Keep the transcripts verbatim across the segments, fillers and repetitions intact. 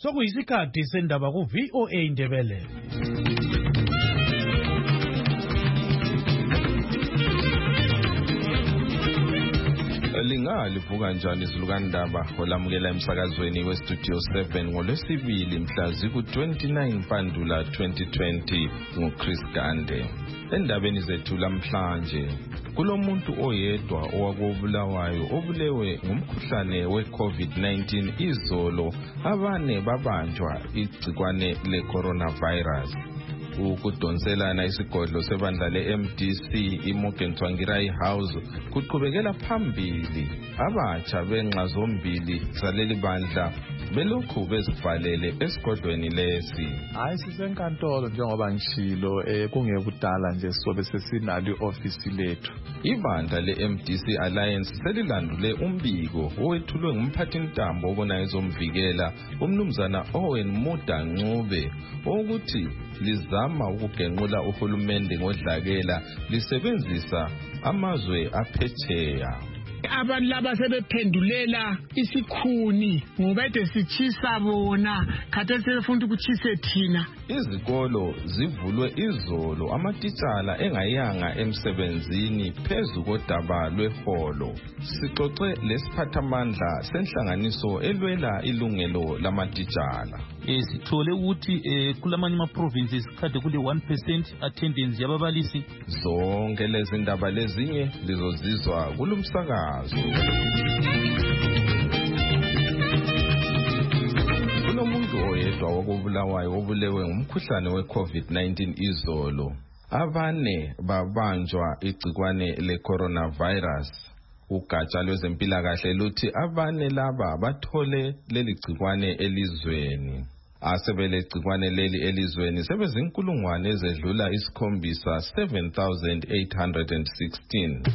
Sokuyisikhathi sendaba ku V O A Indebele. Lingalivuka njani izilukandaba olamukela emsakazweni we Studio seven ngolwesibili mhla ziku twenty-nine Mpandula twenty twenty nguChris Gande. Endabeni zethu lamhlanje kulomuntu oyedwa owakobulawayo obulewe ngumkhuhlane we COVID nineteen izolo, abane babanjwa igcikwane le coronavirus. Ukudonselana isigodlo sebandla le-M D C iMorgan Tsvangirai House kuqhubekela phambili, abatsha benxa zombili zaleli bandla belokhu bezivalele esigodlweni lesi. Hayi sisenkantolo njengoba ngishilo eh kungekudala nje sobe sesinalo ioffice lethu. Ibandla le-M D C Alliance selilandule umbiko owethulwe ngumphathintambo obona ezomvikela umnumzana Owen Muda Ncube ukuthi lizama ukugenqula uhulumende ngodlakela lisebenzisa amazwe aphetsheya. Abantu laba sebephendulela isikhuni ngoba ede sichisa bona khathesi sebefuna ukuchise thina. Izikolo zivulwe izolo, amatitshala engayanga emsebenzini phezu kodaba lweholo. Sixoxe lesiphathamandla senhlanganiso elwela ilungelo lamatitshala. Sithole ukuthi kulamanye ama provinces kade kule one percent attendance yababalisi. Zonke lezi ndaba lezinye lizozizwa kulumsakazo. Kulomuntu oyedwa wakobulawayo obulewe ngumkhuhlane we COVID nineteen izolo, abane babanjwa igcikwane le coronavirus. Ugatsha lwezempilakahle luthi abane laba bathole leli gcikwane elizweni. Asebele gcikwane leli elizweni sebezinkulungwane ezedlula isikhombisa seven thousand eight hundred sixteen.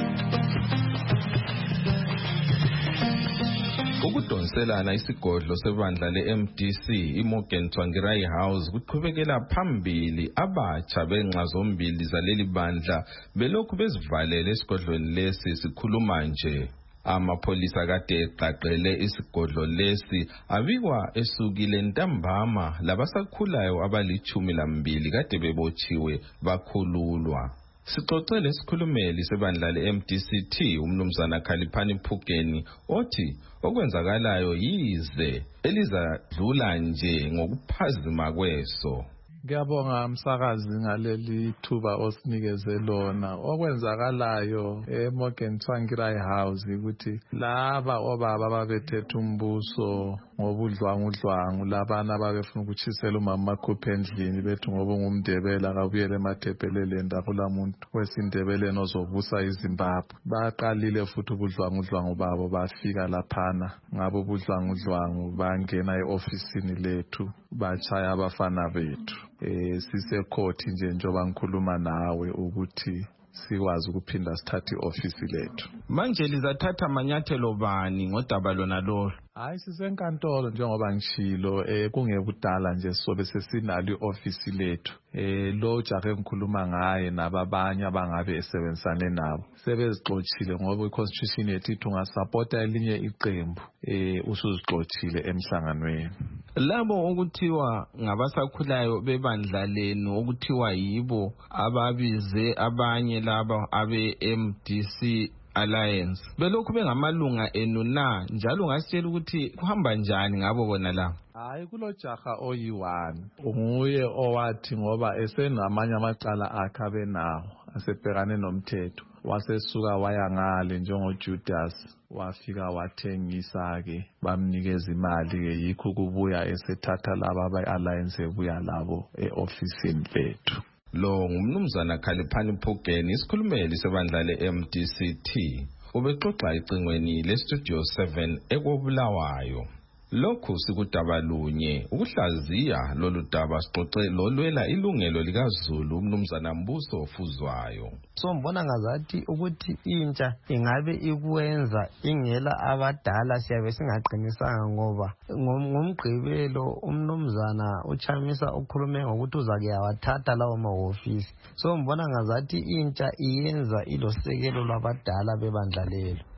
Ukudonselana isigodlo sebandla le-M D C iMorgan Tsvangirai House kuqhubekela phambili, abatsha benxa zombili zaleli bandla belokhu bezivalele esigodlweni lesi sikhuluma nje. Amapholisa kade eqaqele isigodlo lesi abikwa esukile ntambama labasakhulayo abalichumi lambili kade bebotshiwe bakhululwa. Sixoxe lesikhulumeli sebandla le-M D C T umnumzana Khaliphani Phukeni othi okwenzakalayo yize elizadlula nje ngokuphazima kweso. Ngiyabonga umsakazi ngaleli thuba osinikeze lona. Okwenzakalayo eMorgan Tsvangirai House ukuthi laba obaba babethethe umbuso ngobudlwangudlwangu, labana babefuna ukuchisela umama makhuphe endlini bethi ngoba ngumndebela akabuyele emathebheleleni akula muntu wesindebeleni ozobusa iZimbabwe. Baqalile futhi ubudlwangudlwangu babo bafika laphana, ngabo ubudlwangudlwangu bangena eofisini lethu bachaya abafana bethu. Eh sisekhoti nje njoba ngikhuluma nawe ukuthi sikwazi ukuphinda sithathe iofisi lethu. Manje lizathatha amanyathelo bani ngodaba lona lolo? Hayi sisenkantolo njengoba ngishilo eh kungekudala nje sobe sesinalo iofisi lethu. Eh lo jahe ngikhuluma ngaye nababanye abangabe esebenzisane nabo sebezixoxile ngoba iconstitution yethu ithi ungasupporta elinye iqembu eh usuzixoxile emhlanganweni. Labo okuthiwa ngabasakhulayo bebandla lenu okuthiwa yibo ababize abanye laba abe-M D C Alliance belokhu bengamalunga enu na, njalo ngasitshela ukuthi kuhamba njani ngabo bona la? Hayi kulo jaha oyi one nguye owathi ngoba esenamanye amacala akhe abenawo asebhekane nomthetho wasesuka waya ngale njengoJudas wafika wathengisa ke bamnikeza imali ke yikho kubuya esethatha laba abe-alliance ebuya labo eofisini lethu. Lo ngumnumzana Khaliphani Phukeni, isikhulumeli sebandla le-M D C T, ubexoxa icingweni le-Studio seven ekobulawayo. Lokhu sikudaba lunye ukuhlaziya lolu daba sixoxe lolwela ilungelo likaZulu umnumzana Mbuso Ofuzwayo. So mbona ngazathi ukuthi intsha ingabe ikwenza ingela abadala siyabe singaqinisanga ngoba ngomgqibelo umnumzana uChamisa ukhulume ngokuthi uza kuyawathatha lawo mahofisi. So mbona ngazathi intsha iyenza ilosekelo lwabadala bebandla lelo.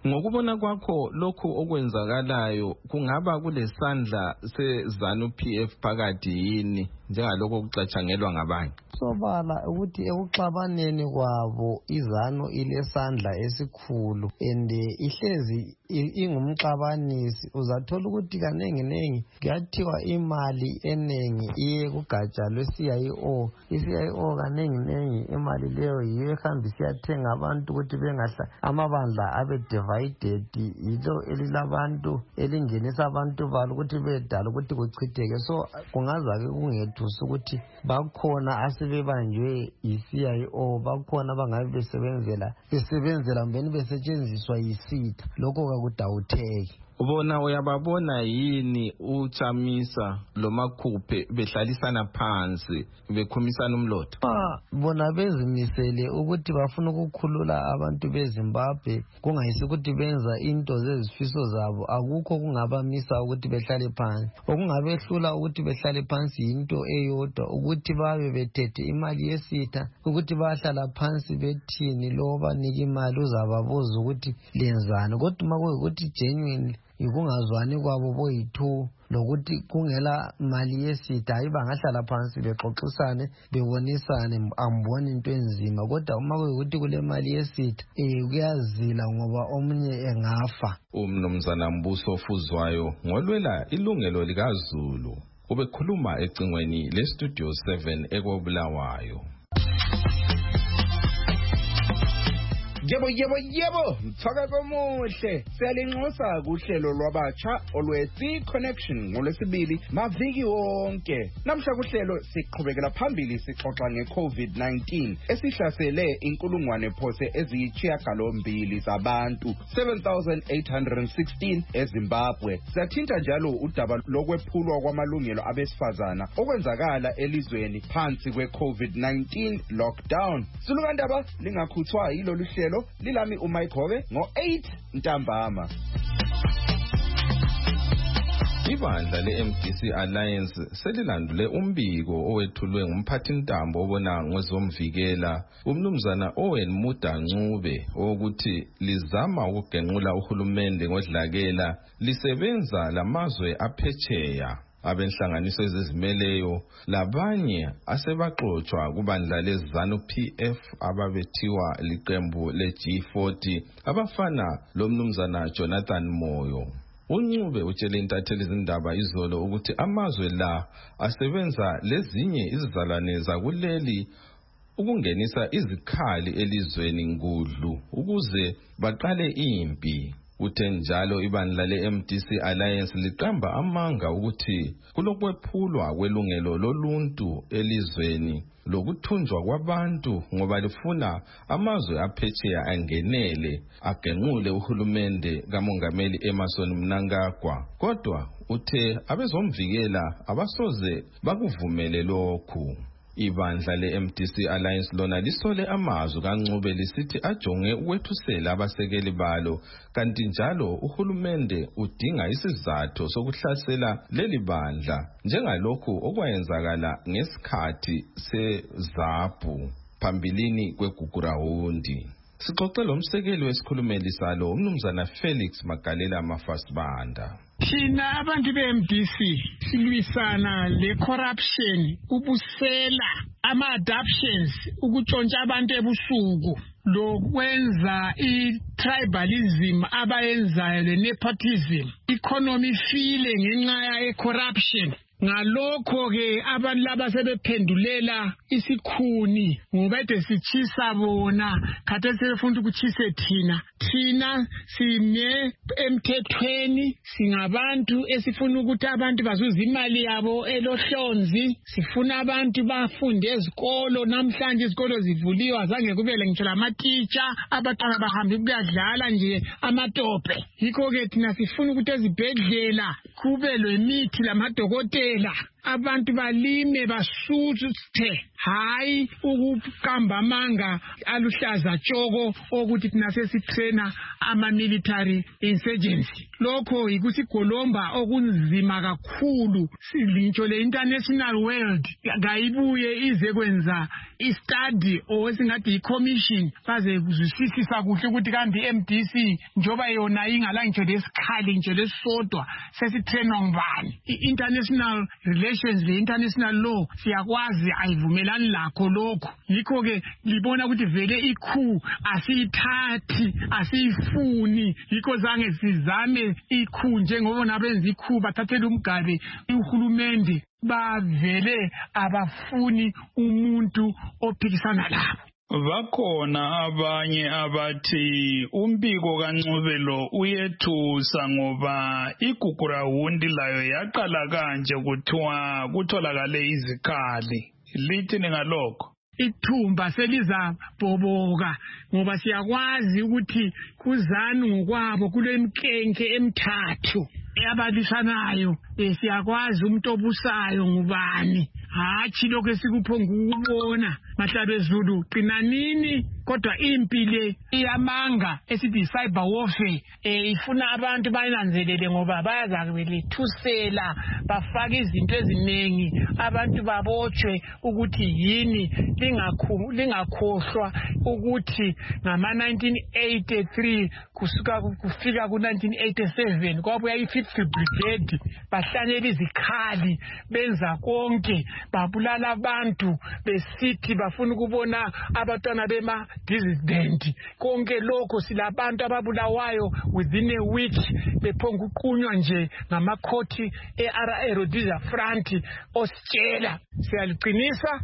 Ngokubona kwakho lokhu okwenzakalayo kungaba kulesandla seZanu-P F phakathi yini njengalokho okucatshangelwa ngabanye? Sobala ukuthi ekuxabaneni kwabo izanu ilesandla esikhulu ende ihlezi ingumxabanisi. Uzathola ukuthi kanengi nengi kuyathiwa imali enengi iye kugatsha lwe-C I O. I-C I O kanengi nengi imali leyo yiyo ehamba isiyathenga abantu ukuthi bengahla amabandla abe divided, yilo elilabantu elingenisa abantu balo ukuthi bedala ukuthi kuchitheke. So kungazake kungethusi ukuthi bakhona asebebanjwe yi-C I O, bakhona bangabe besebenzela besebenzela mbeni besetshenziswa yisitha. Lokho kakudawutheki. Ubona uyababona yini uChamisa lo Makhuphe behlalisana phansi bekhumisana umlotha? Ah, bona bezimisele ukuthi bafuna ukukhulula abantu beZimbabwe, kungayisi ukuthi benza into zezifiso zabo. Akukho kungabamisa ukuthi behlale phansi. Okungabehlula ukuthi behlale phansi into eyodwa, ukuthi babe bethethe imali yesitha, ukuthi bahlala phansi bethini loba nika imali uzababuza ukuthi lenzani. Kodwa makuyikuthi genuine ikungazwani kwabo boyithu lokuthi kungela mali yesitha, hayi bangahlala phansi bexoxisane bebonisane, amboni into enzima. Kodwa uma kuyikuthi kule mali yesitha eh kuyazila ngoba omunye engafa. Umnumzana Mbuso Fuzwayo ngolwela ilungelo likaZulu ubekhuluma ecingweni le Studio seven ekobulawayo. Yebo yebo yebo mthakazo omuhle siyalinxusa kuhlelo lwabatsha olwethi connection ngolwesibili maviki wonke. Namhla kuhlelo siqhubekela phambili sixoxa ngeCovid nineteen esihlasele inkulungwane phose eziyisishiyagalombili zabantu seven thousand eight hundred sixteen eZimbabwe. Siyathinta njalo udaba lokwephulwa kwamalungelo abesifazana okwenzakala elizweni phansi kweCovid nineteen lockdown. Sulukandaba lingakhuthwa yilolu hlelo lilami uMayikhove ngo eight ntambama. Ibandla le-M D C Alliance selilandule umbiko owethulwe ngumphathintambo obona ngezomvikela umnumzana Owen Muda Ncube ukuthi lizama ukugenqula uhulumende ngodlakela lisebenza lamazwe aphetsheya. Abenhlanganiso ezizimeleyo labanye asebaxoxwa kubandla leZanu-P F ababethiwa liqembu le-G forty abafana lomnumzana Jonathan Moyo. Uncube utshele intatheli izindaba izolo ukuthi amazwe la asebenza lezinye izizalwane zakuleli ukungenisa izikhali elizweni ngudlu ukuze baqale impi. Uthe njalo ibandla le-M D C Alliance liqamba amanga ukuthi kulokwephulwa kwelungelo loluntu elizweni lokuthunjwa kwabantu ngoba lifuna amazwe aphetsheya angenele agenqule uhulumende kaMongameli Emmerson Mnangagwa. Kodwa uthe abezomvikela abasoze bakuvumele lokhu. Ibandla le-M D C Alliance lona lisole amazwi kaNcube lisithi ajonge ukwethusela abasekeli balo, kanti njalo uhulumende udinga isizathu sokuhlasela leli bandla njengalokhu okwayenzakala ngesikhathi seZAPU phambilini kweGugurahundi. Sixoxela umsekeli wesikhulumeli salo umnumzana Felix Magalela Mafasibanda. Thina abantu be-M D C silwisana le-corruption, ubusela, ama-adoptions, ukutshontsha abantu ebusuku, lokwenza i-tribalism abayenzayo le-nepotism, economy file ngenxa ye-corruption. Ngalokho ke abantu laba sebephendulela isikhuni ngoba ede sichisa bona kade sebefuna ukuchise thina. Thina sine emthethweni, singabantu esifuna ukuthi abantu bazuze imali yabo elohlonzi, sifuna abantu bafunde ezikolo. Namhlanje izikolo zivuliwe azange kubele ngitsho lama-teacher, abantwana bahambe kuyadlala nje amatope. Yikho ke thina sifuna ukuthi ezibhedlela kube lemithi lamadokotela abantu balime basuthe hayi ukuqamba amanga aluhlaza tshoko ukuthi thina sesitrainer ama-military insurgency. Lokho yikusigolomba okunzima kakhulu. Silintsho le-international world ngayibuye ize kwenza i-study or esingathi i-commission baze kuzwisisisa kuhle ukuthi kambi i-M D C njoba yona ingala ngitsho lesikhali nje lesodwa sesitrainwa ngubani. I-international relations le-international law siyakwazi ayivumelani lakho lokho. Yikho-ke libona ukuthi vele ikhu asiyithathi asiyifuni. Yikho zange sizame ikhu njengoba nabenza ikhu bathathela umgabe uhulumende bavele abafuni umuntu ophikisana labo. Bakhona abanye abathi umbiko kaNcubelo uyethusa ngoba igugurahundi layo yaqala kanje kuthiwa kutholakale izikhali. Lithini ngalokho? Ithumba selizabhoboka ngoba siyakwazi ukuthi kuzanu ngokwabo kulemkenke emithathu eyabalisanayo. Siyakwazi umuntu obusayo ngubani, hathi lokho esikuphonga ukubona. Mahlabezulu qinanini, kodwa impile iyamanga esithi cyber warfare ifuna abantu bayinanzelele ngoba bayazakubelethusela bafaka izinto eziningi abantu babotshwe ukuthi yini. Lingakhohlwa ukuthi ngama nineteen eighty-three kusuka kufika ku nineteen eighty-seven kwabuya i-fifth brigade bahlanyela izikhali benza konke babulala abantu besithi bafuna ukubona abantwana bema dissident. Konke lokho silabantu ababulawayo within a week bephonga uqunywa nje ngamakhoti e-R A Rhodesia front ositshela. Siyaliqinisa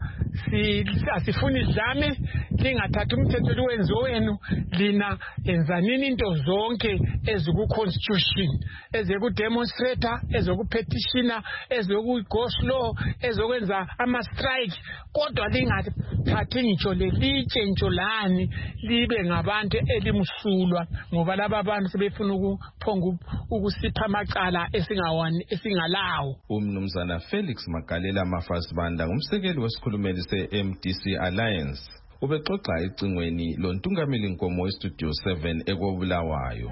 asifuni idlame, lingathatha umthetho liwenze wenu. Lina enzanini into zonke eziku-constitution, ezoku-demonstrator, ezokupetitiona, ezoku-go slow, ezokwenza ama-strike. Kodwa lingathathi ngitsho lelitshe ntsho lani libe ngabantu elimsulwa ngoba laba abantu sebefuna ukuphonga ukusipha amacala esingawani esingalawo. Umnumzana Felix Magalela Mafasibanda ngumsekeli wesikhulumeli se-M D C Alliance ubexoxa ecingweni lontungameli nkomo westudio seven ekobulawayo.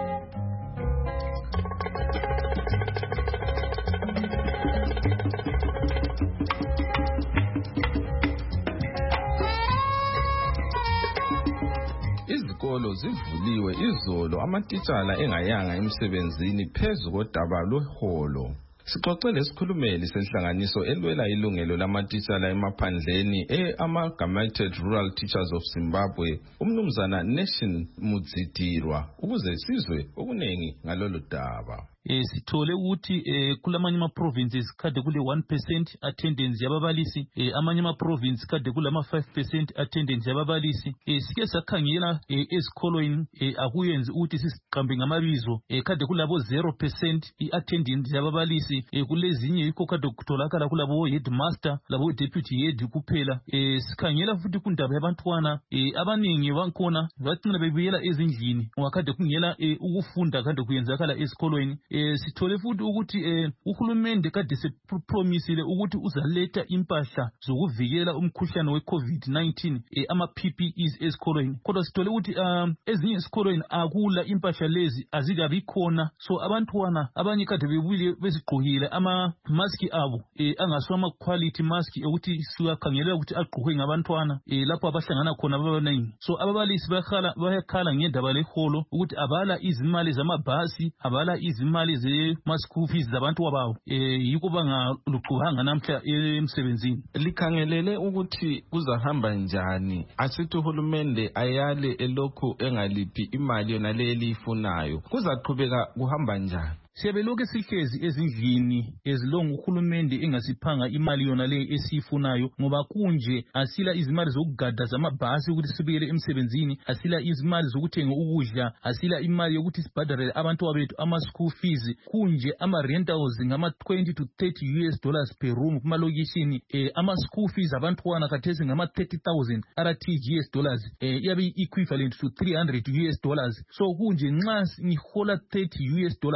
Izikolo zivuliwe izolo, amatitshala engayanga emsebenzini phezu kodaba lweholo. Sixoxe lesikhulumeli senhlanganiso elwela ilungelo lamatitshala emaphandleni e-Amalgamated Rural Teachers of Zimbabwe, umnumzana Nation Mudzidirwa, ukuze sizwe okunengi ngalolu daba. Eh sithole ukuthi eh kulamanye ama provinces kade kule one percent attendance yababalisi, eh amanye ama provinces kade kulama five percent attendance yababalisi. Eh sike sakhangela eh ezikolweni eh akuyenzi ukuthi sisiqambe ngamabizo, eh kade kulabo zero percent iattendance yababalisi, eh kulezinye yikho kade kutholakala kulabo headmaster labo deputy head kuphela. Eh sikhangela futhi kundaba yabantwana eh abaningi bakhona bathina bebuyela ezindlini ngoba kade kungela eh ukufunda kade kuyenzakala esikolweni. Eh sithole futhi ukuthi eh uhulumende kade sepromisile ukuthi uzaletha impahla zokuvikela umkhuhlane we-COVID nineteen eh ama P P Es esikolweni, kodwa sithole ukuthi um ezinye esikolweni akula impahla lezi azikabi khona. So abantwana abanye kade bebuye bezigqokile ama mask abo eh angaswa ama quality mask ukuthi siwakhangelela ukuthi agqokwe ngabantwana eh lapho abahlangana khona babanengi. So ababalisi bayakhala bayakhala ngendaba leholo ukuthi abala izimali zamabhasi, abala izimali ze-school fees zabantu wababo, eh yiko bangaluqhubanga namhla emsebenzini. Likhangelele ukuthi kuzahamba njani asithi uhulumende ayale elokhu engaliphi imali yona le elifunayo, kuzaqhubeka kuhamba njani? Siyabeloke sihlezi ezindlini ezilonga uhulumende engasiphanga imali yona le esifunayo ngoba kunje asila izimali zokugada zamabhasi ukuthi sibuyele emsebenzini, asila izimali zokuthenga ukudla, asila imali yokuthi sibhadalele abantu abethu ama school fees, kunje ama rentals ngama twenty to thirty U S dollars per room kuma location, eh ama school fees abantwana kathesi ngama thirty thousand R T G S dollars, eh yabe equivalent to three hundred U S dollars. So kunje nxa ngihola thirty U S dollars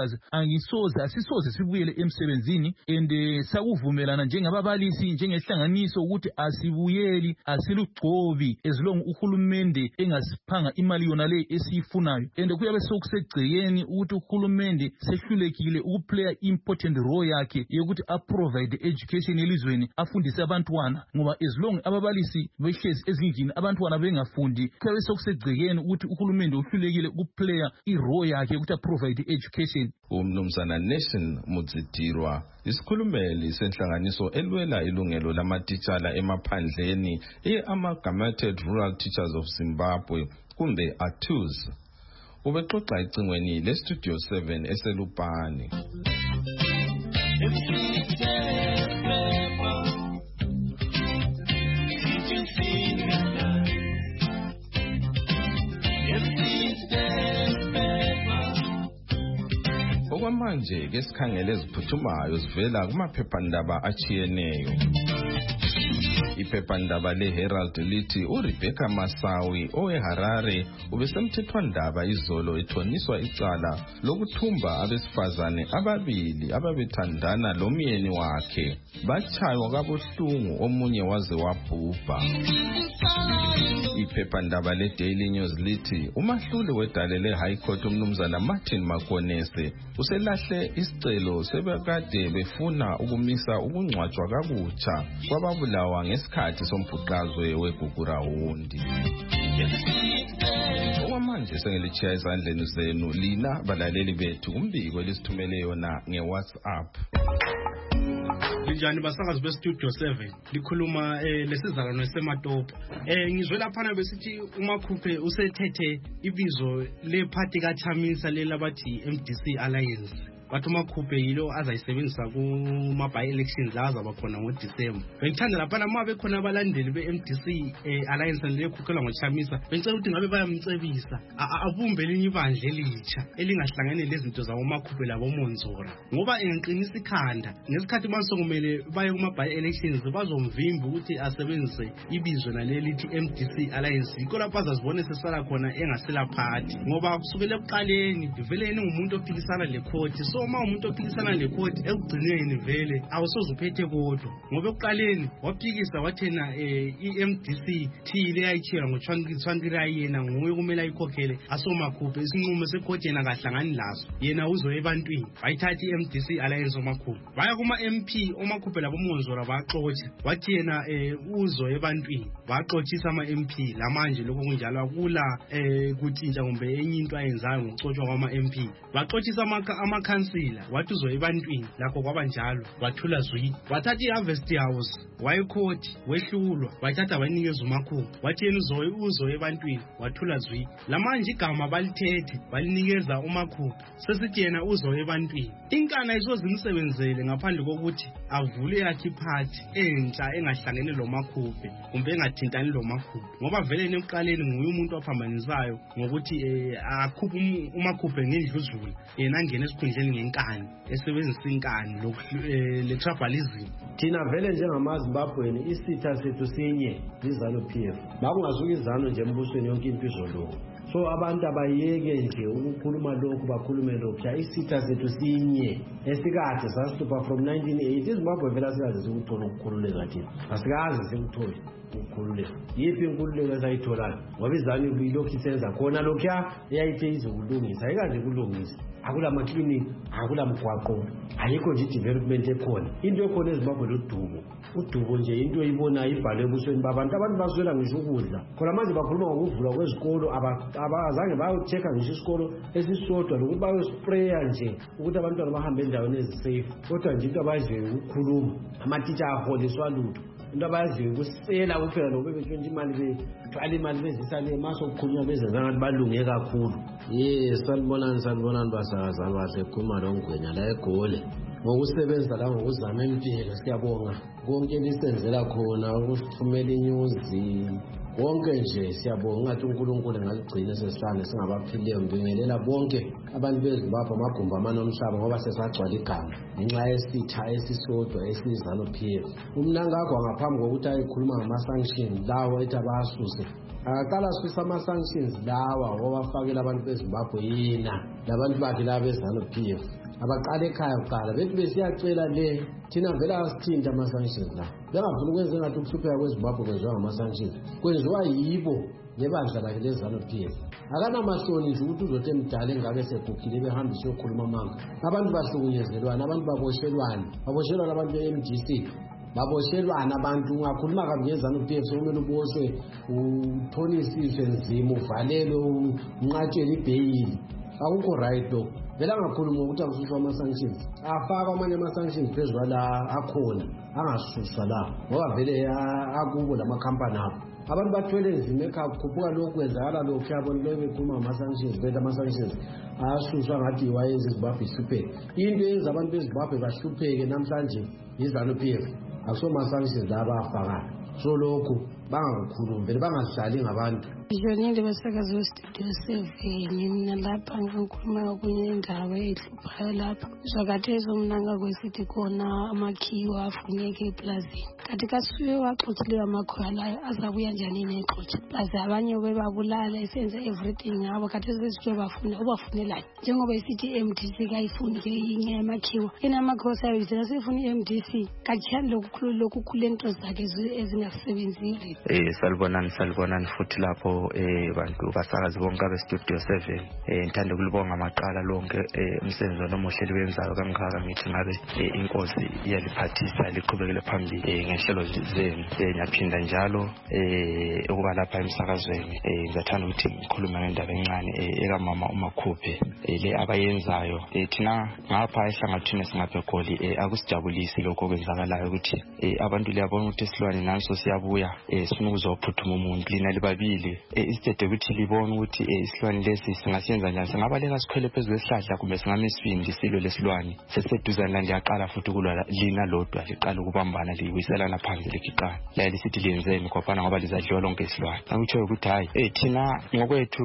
angisoze asisoze sibuyele emsebenzini and sakuvumelana njengababalisi njengehlanganiso ukuthi asibuyeli asilugcobi as long uhulumende engasiphanga imali yona le esiyifunayo and kuyabe sokusegcekeni ukuthi uhulumende sehlulekile ukuplaya important role yakhe yokuthi aprovide education elizweni afundise abantwana ngoba as long ababalisi behlezi ezindlini abantwana bengafundi kuyabe sokusegcekeni ukuthi uhulumende uhlulekile ukuplaya irole yakhe ukuthi aprovide education. Umnumzana Nation Mudzitirwa isikhulumeli senhlanganiso elwela ilungelo lamatitshala emaphandleni e-Amalgamated Rural Teachers of Zimbabwe kumbe A T U Z ubexoxa icingweni leStudio seven eselupane. Okwamanje ke sikhangele eziphuthumayo zivela kumaphephandaba achiyeneyo. Iphephandaba leHerald lithi uRebecca Masawi oweHarare ubesemthethwandaba izolo ethoniswa icala lokuthumba abesifazane ababili ababethandana lomyeni wakhe bachaywa kabuhlungu omunye waze wabhubha. Iphephandaba leDaily News lithi umahluli wedale leHigh Court umnumzana Martin Makonese uselahle isicelo sebekade befuna ukumisa ukungcwatshwa kabutsha kwababulawa ngesikhathi sombhuqazwe weGugurahundi. Okwamanje sengelichiya ezandleni zenu lina balaleli bethu umbiko lisithumele yona ngeWhatsApp. Linjani basakazi beStudio seven likhuluma eh lesizalwane seMatopo. Eh ngizwe lapha besithi uMakhuphe usethethe ibizo lephathi kaChamisa lelabathi M D C Alliance. Bathu Makhuphe yilo azayisebenzisa kuma by elections azaba khona ngoDecember. Bengithanda lapha nama bekhona abalandeli beM D C eh, Alliance lekhukhelwa ngoChamisa. Bengicela ukuthi ngabe bayamcebisa abumbe linye ibandla elitsha elingahlangane lezinto zawo Makhuphe labo Monzora. Ngoba engiqinisa ikhanda ngesikhathi manje kumele baye kuma by elections bazomvimba ukuthi asebenzise ibizo nalelithi M D C Alliance. Yiko lapha azazibone sesala khona engasela party. Ngoba kusukela ekuqaleni vele ningumuntu ophikisana lecourt. So uma umuntu ophikisana lecourt ekugcineni vele awusoze uphethe kodwa ngoba ekuqaleni waphikisa wathena i-M D C thile ayithiya ngoChwankira yena nguye kumele ayikhokhele asoMakhuphe isinqumo secourt yena kahlangani laso yena uzo ebantwini bayithatha i-M D C Alliance oMakhuphe baya kuma M P oMakhuphe labo Monzora baxoxa wathi yena uzo ebantwini baxoxisa ama M P lamanje lokho kunjalo akula kutshintsha kumbe enye into ayenzayo ngokuxoxwa kwama M P baxoxisa ama councilor wathi uzo ebantwini lakho kwabanjalo wathula zwi wathatha iHarvest House wayecourt wehlulwa wathatha banikeza uMakhuphe wathi yena uzo uzo ebantwini wathula zwi lamanje igama balithethe balinikeza uMakhuphe sesithi yena uzo ebantwini inkana izozimsebenzele ngaphandle kokuthi avule yakhe iphathi entsha engahlangene lo Makhuphe kumbe engathintani lo Makhuphe ngoba vele nekuqaleni nguye umuntu ophamanisayo ngokuthi akhuphe uMakhuphe ngendluzula yena angene esikhundleni ngenkani esebenzisa inkani le tribalism. Thina vele njengamaZimbabweni isitha sethu sinye izalo P F bakungazuka izano nje embusweni yonke into izolo. So abantu abayeke nje ukukhuluma lokhu bakhulume lokhu isitha sethu sinye esikade sasithupa from nineteen eighty iZimbabwe vele asikaze sikuthola ukukhululeka thina asikaze sikuthole ukukhululeka yipi inkululeko esayitholayo ngoba izani kuyilokhu isenza khona lokho eyayithe izokulungisa ayikaze kulungisa akula maclinic akula mgwaqo ayikho nje development ekhona into ekhona eZimbabwe lodubo udubo nje into oyibona ibhale ebusweni babantu abantu baswela ngisho ukudla khona manje bakhuluma ngokuvula kwezikolo abazange bayochecka ngisho isikolo esisodwa lokuthi bayospraya nje ukuthi abantwana bahambe endaweni ezisafe kodwa nje into abayiziyo ukukhuluma amatitsha aholiswa lutho into abayaziyo ukusela kuphela lokho betshontsha imali bethwala imali bezisale maso ukukhulunywa bezenza ngathi balunge kakhulu. Yes, sanibonani sanibonani basakazana bahle khuluma lo Ngwenya la eGoli ngokusebenza la ngokuzama impilo siyabonga konke lisenzela khona ukusithumela inews wonke nje siyabonga ngathi uNkulunkulu ngaligcina sesihlane singabaphilileyo ngibingelela bonke abantu beZimbabwe amagumba amanomhlaba ngoba sesagcwala igama ngenxa yesitha esisodwa esizalo P F. Umnangagwa ngaphambi kokuthi ayikhuluma ngama-sanctions lawo ethi abasuse akaqala sisa ama-sanctions lawa owafakela abantu beZimbabwe yina labantu bakhe laba bezalo P F abaqala ekhaya kuqala bethi besiyacela le thina vele asithinta ama-sanctions la bengafuna ukwenza engathi ukuhlupheka kwezimbabwe kwenziwa ngama-sanctions kwenziwa yibo nebandla lakhe le-ZANU-P F akanamahloni nje ukuthi uzothi emdala engabe segugile behambise yokhuluma amanga abantu bahlukunyezelwana abantu baboshelwana baboshelwana abantu be-M D C baboshelwana abantu ungakhuluma kabi nge-ZANU-P F sekumele uboshwe uthonisiswe nzima uvalelwe unqatshele ibheyili akukho right lo vele angakhuluma ukuthi akususwa ama-sanctions afakwa amanye ama-sanctions phezu kwala akhona angasuswa la ngoba vele akubo la makhampani abo abantu bathwele nzima ekhaya kukhuphuka lokhu kwenzakala lokhu yabona lo bekhuluma ngama-sanctions vele ama-sanctions asuswa ngathi iwayenza izimbabwe ihlupheke into yenza abantu bezimbabwe bahlupheke namhlanje yi-ZANU-P F akusoma-sanctions la abafakayo so lokhu bangakukhulumi vele bangahlali ngabantu Jonile basakazi westudio seven mina lapha ngikhuluma okunye indaba ehluphayo lapha zwakathezo mina ngakwesithi khona amakhiwa afuneke eplazini kanti kasuye waxotshileyo amakhiwa layo azabuya njani nexotsha plazi abanye bebabulala esenze everything ngabo khathesi besitsho bafuna ubafunelayo njengoba isithi M D C kayifuni ke inye yamakhiwa inamakhiwa sayizela sefuna i-M D C kachani lokukhulu lokukhulu into zakhe ezingasebenzile eh salibonani salibonani futhi lapho eh bantu basakazi bonke abe studio seven eh ngithanda ukulibonga amaqala lonke umsebenzi nomuhle liwenzayo kangaka ngithi ngabe inkosi iyaliphathisa liqhubekele phambili eh ngehlelo zenu eh nyaphinda njalo eh ukuba lapha emsakazweni eh ngizathanda ukuthi ngikhulume ngendaba encane eka mama uMakhuphe le abayenzayo eh thina ngapha ehlangathini singaphe goli eh akusijabulisi lokho okwenzakalayo ukuthi abantu liyabona ukuthi isilwane naso siyabuya eh sifuna ukuzophuthuma umuntu lina libabili isithethe ukuthi libona ukuthi isilwane lesi singasiyenza njani singabaleka sikhwele phezulu esihlahla kumbe singamesifindi silwe lesilwane seseduzana la liyaqala futhi kulwa lina lodwa liqala ukubambana liyiselana phansi ligiqana la lisithi lenzeni khopana ngoba lizadliwa lonke isilwane akutsho ukuthi hayi eh thina ngokwethu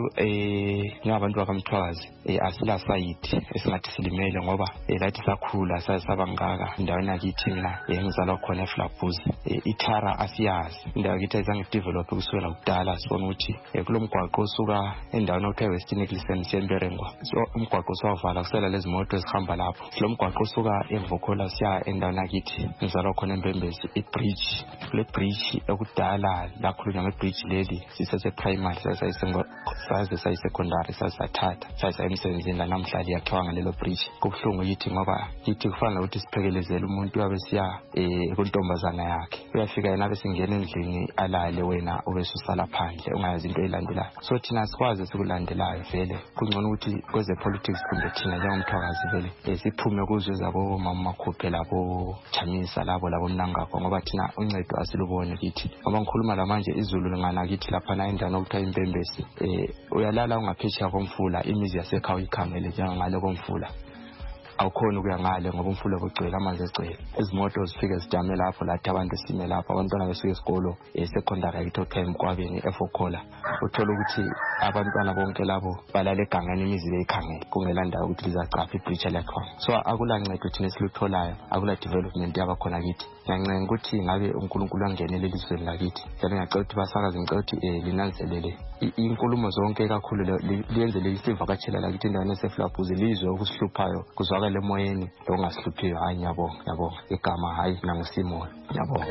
eh ngabantu bakamthwazi eh asila site esingathi silimele ngoba lathi sakhula sasabangaka indaweni yakithi mina engizalwa khona eFlapuz ithara asiyazi indawo yakithi ayizange develop kusukela kudala sibona ukuthi kulomgwaqo osuka endaweni okuthiwa Western Ecclesian Semberengwa so umgwaqo sowavala kusela lezi moto ezihamba lapho lo mgwaqo osuka eVokola siya endaweni yakithi ngizalwa khona eMbembezi ibridge le bridge ekudala lakhulunywa ngebridge leli sisese primary sayisengo saze sayisecondary sasathatha sayisayemsebenzini la namhlanje yakhiwa ngalelo bridge kubuhlungu yithi ngoba yithi kufanele ukuthi siphekelezele umuntu yabe siya kuntombazana yakhe uyafika yena bese ngena endlini alale wena obesusala phandle ungayazi into elandelayo so thina sikwazi sikulandelayo vele kungcono ukuthi kweze politics kumbe thina njengomthwakazi vele siphume kuzo zabo mama Makhuphe labo Chamisa labo labo Mnangagwa ngoba thina uncedo asilubone kithi ngoba ngikhuluma la manje izulu lingana kithi lapha na endaweni okuthiwa iMbembezi eh uyalala ungaphetsheya komfula imizi yasekhaya uyikhangele njengale komfula awukhona ukuya ngale ngoba umfula kugcwele amanzi egcwele izimoto zifike zijame lapho lathi abantu sime lapho abantwana besuke esikolo esecondary ayithoka emkwabeni eFokola uthola ukuthi abantwana bonke labo balala egangeni imizi beyikhangele kungelandawo ukuthi lizacapha ibridge lakho so akulancedo thina esilutholayo akula development yabakhona kithi ngiyancenga ukuthi ngabe uNkulunkulu angenele elizweni lakithi njalo ngiyacela ukuthi basakaze ngicela ukuthi linanzelele inkulumo zonke kakhulu liyenzele isivakatshela lakithi endaweni eseFlapuz lizwe ukusihluphayo kuzwakala emoyeni longasiluphiyo hayi ngiyabonga ngiyabonga igama hayi nangisimo ngiyabonga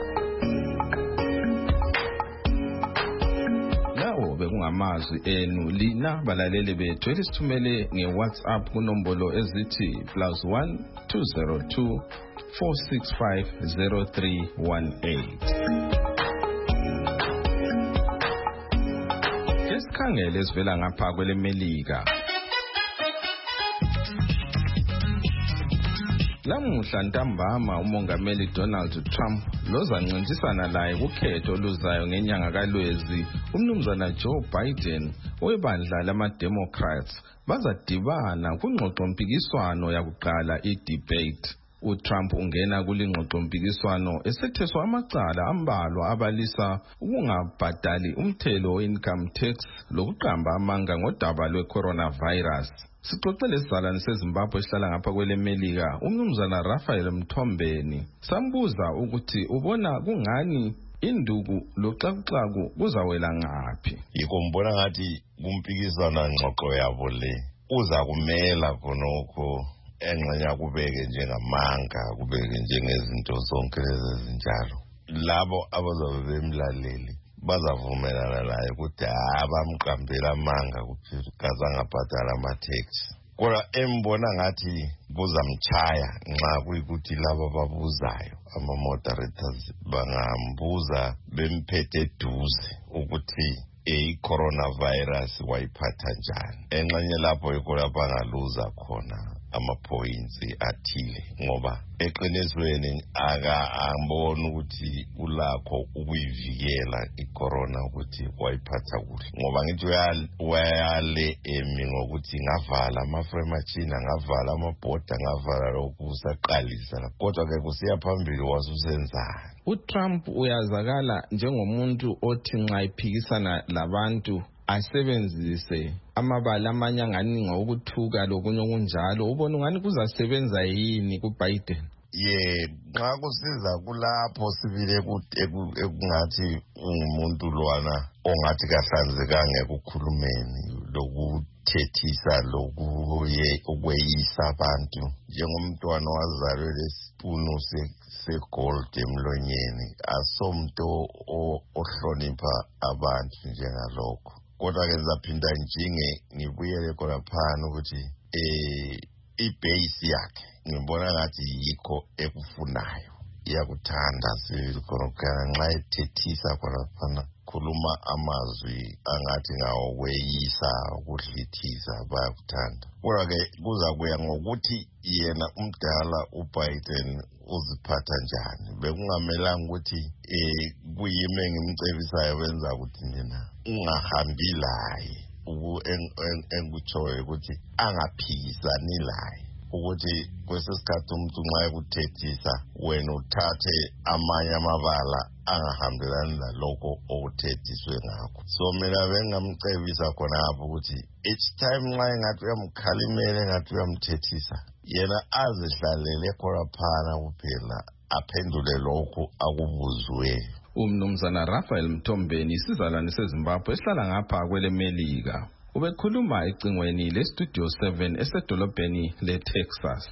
lawo bekungamazwi enu lina balaleli bethu elisithumele ngeWhatsApp kunombolo ezithi plus one two zero two four six five zero three one eight. Esikhangele esivela ngapha kwelemelika lamuhla ntambama umongameli Donald Trump lozancintisana laye kukhetho oluzayo ngenyanga kaLwezi umnumzana Joe Biden webandla lama-Democrats bazadibana kungxoxo mpikiswano yakuqala i-debate. uTrump ungena kulingxoxo mpikiswano esetheswa amacala ambalwa abalisa ukungabhadali umthelo we-income tax lokuqamba amanga ngodaba lwe-coronavirus. Sixoxele isizalwane seZimbabwe esihlala ngapha kwelemelika umnumzana Raphael Mthombeni sambuza ukuthi ubona kungani induku loxakuxaku kuzawela ngaphi. Yikombona ngathi kumpikiswana ngxoxo yabo le uza kumela khonokho engxenya kubeke njengamanga kubeke njengezinto zonke ezinjalo labo abazobe bemlaleli bazavumelana naye ukuthi abamqambela amanga kuphela kazangabhadala ama-tax kodwa embona ngathi buzamchaya nxa kuyikuthi laba babuzayo ama-moderators bangambuza bemphethe eduze ukuthi i-coronavirus wayiphatha njani engxenye lapho yikho lapho angaluza khona ama-points athile ngoba eqinisweni akamboni ukuthi ulakho ukuyivikela i-corona ukuthi wayiphatha kuhle ngoba ngithi uyale emi ngokuthi ngavala ama-frame machine ngavala amabhoda ngavala lokhu usaqalisa kodwa-ke kusiya phambili wasusenzani. uTrump uyazakala njengomuntu othi nxa iphikisana labantu asebenzise amabala amanye angani ngokuthuka lokunye okunjalo ubona ungani kuzasebenza yini kuBiden? ye nxa kusiza kulapho sibile ekungathi umuntu lwana ongathi kahlanzekanga ekukhulumeni lokuthethisa lokuye ukweyisa abantu njengomntwana wazalwe lesipunu segold emlonyeni asomnto ohlonipha abantu njengalokho kodwa-ke ngizaphinda njinge ngibuyele khona phana ukuthi eh ibase yakhe ngibona ngathi yikho ekufunayo iyakuthanda sikhona nxa ethethisa khona phana khuluma amazwi angathi ngawokweyisa ukudlithisa bayakuthanda kodwa-ke kuzakuya ngokuthi yena umdala uBiden uziphatha njani bekungamelanga ukuthi eh kuyime ngimcebisayo benza ukuthi nina ungahambi laye engikutshoyo ukuthi angaphikisani laye ukuthi kwesesikhathi umuntu nxa ekuthethisa wena uthathe amanye amabala angahambelani nalokho okuthethiswe ngakho so mina bengamcebisa khonapho ukuthi each time nxa engathi uyamkhalimela engathi uyamthethisa yena azihlalele khona phana kuphela aphendule lokho akubuziweyo. Umnumzana Raphael Mthombeni isizalwane seZimbabwe esihlala ngapha kwele Melika ubekhuluma ecingweni le Studio seven esedolobheni leTexas.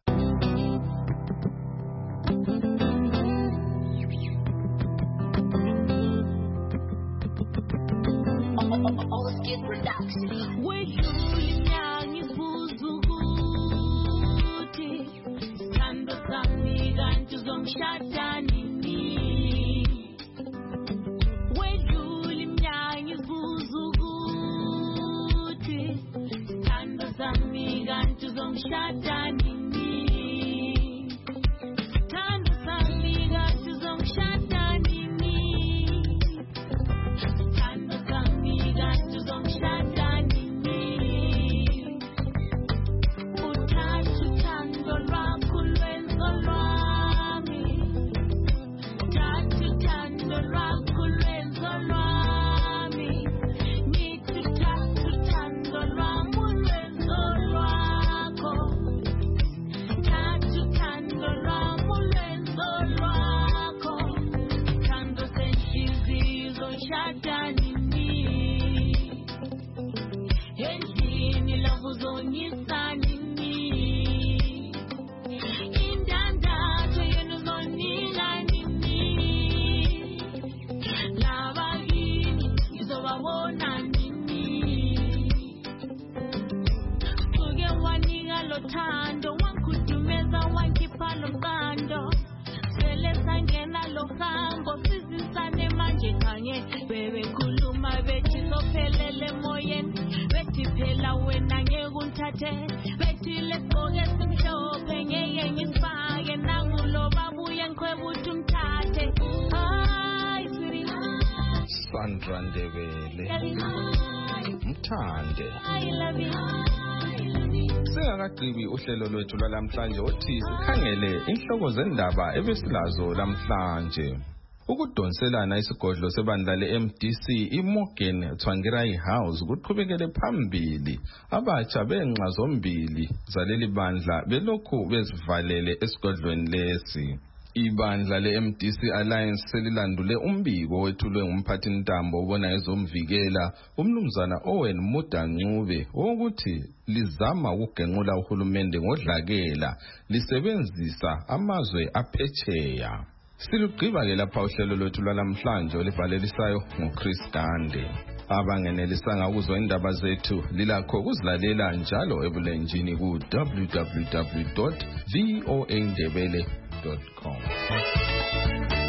Sandra Ndebele Mthande Singakagqibi uhlelo lwethu lwalamhlanje othi sikhangele inhloko zendaba ebesilazo lamhlanje. Ukudonselana isigodlo sebandla le-M D C iMorgan Tsvangirai House kuqhubekele phambili abatsha benxa zombili zaleli bandla belokhu bezivalele esigodlweni lesi. Ibandla le-M D C Alliance selilandule umbiko wethulwe ngumphathi ntambo obona ezomvikela umnumzana Owen Muda-Ncube wokuthi lizama ukugenqula uhulumende ngodlakela lisebenzisa amazwe aphetsheya. Silugqiba-ke lapha uhlelo lwethu lwalamhlanje olibhalelisayo nguChris Gande. Abangenelisanga ukuzwa indaba zethu lilakho ukuzilalela njalo ebulenjini ku w w w dot v o a ndebele dot com.